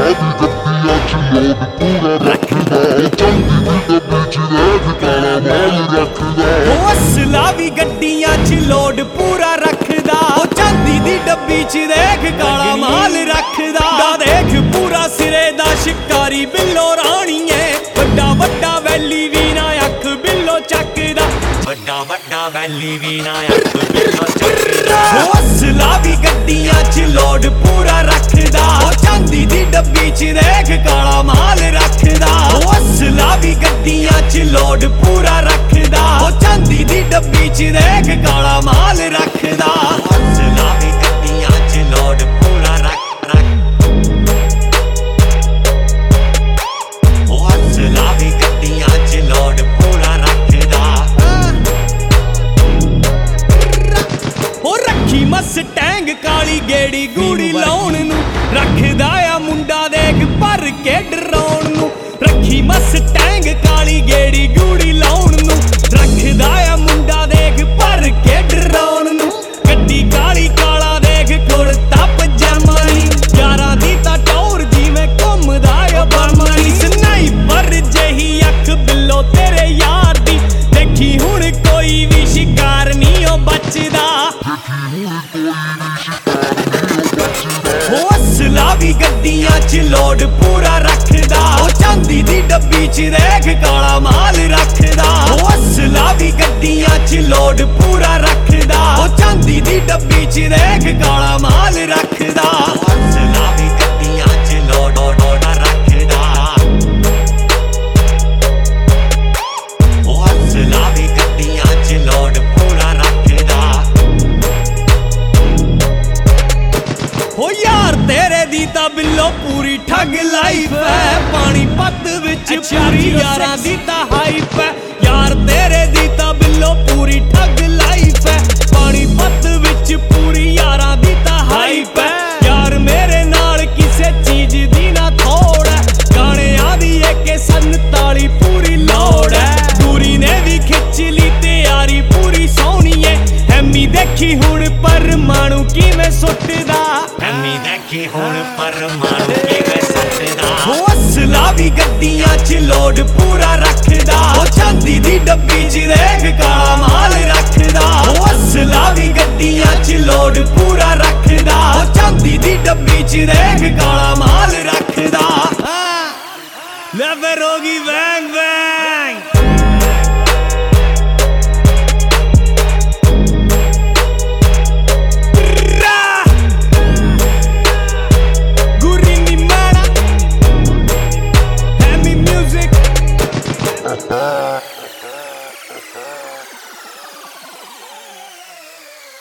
असला भी गड्डियां च लोड पूरा रखदा चांदी दी डब्बी च देख काला माल रखदा देख पूरा सिरे दा शिकारी बिल्लो रानी है बड़ा बड़ा वैली भी ना अख बिल्लो चकदा बड़ा बड़ा वैली भी ना अख बिल्लो चकदा असला भी गड्डियां च लोड पूरा रखदा चांदी दी डब्बी च देख काला माल रखदा असला भी गड्डियां च लोड पूरा रखदा चांदी दी डब्बी च देख काला माल रखदा असला भी गड्डियां च लोड पूरा असला भी गड्डियां च लोड पूरा रखदा रखी मस्टैंग काली गेड़ी गूड़ी लाउण नू रखदा आ मुंडा देख भर के डराउण नू रखी मस्टैंग काली गेड़ी गूड़ी लाउण नू रखदा आ मुंडा देख भर के डराउण नू गड्डी काली काला देख कुर्ता पजामा नी यारां दी तां टौर जिवें घुमदा आ बरमानी स्नाइपर जही अख बिल्लो तेरे यार दी देखी हुण कोई भी शिकार नी ओ बचदा असला भी गड्डियां च लोड पूरा रखदा चांदी दी डब्बी च देख काला माल रखदा असला भी गड्डियां च लोड पूरा रखदा चांदी दी डब्बी च देख काला माल रखदा असला भी गड्डियां च लोड रखदा असला भी गड्डियां च लोड पूरा रखदा हो यार तेरे दी ता बिल्लो पूरी ठग लाइफ है पानी पत विच पूरी यारां दी ता हाइप है यार तेरे दी ता बिल्लो पूरी ठग लाइफ है पानी पत विच पूरी यारां दी ता हाइप है यार मेरे नाल किसे चीज दी ना थोड़ है गाने आदी है के 47 पूरी लोड़ है दूरी ने भी खिच ली तैयारी पूरी सोहनी है हैमी देखी हुण परमाणु किवें सुटदा हैमी देखी हुण परमाणु किवें सुटदा असला भी गड्डियां च लोड पूरा रखदा चांदी दी डब्बी च देख काला माल रखदा असला भी गड्डियां च लोड पूरा रखदा चांदी दी डब्बी च देख काला माल रखदा ले फिर होगी बैंग बैंग